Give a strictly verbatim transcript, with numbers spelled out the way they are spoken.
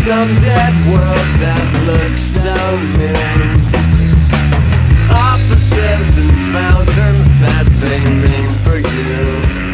some dead world that looks so mean. Offices and fountains that they mean for you.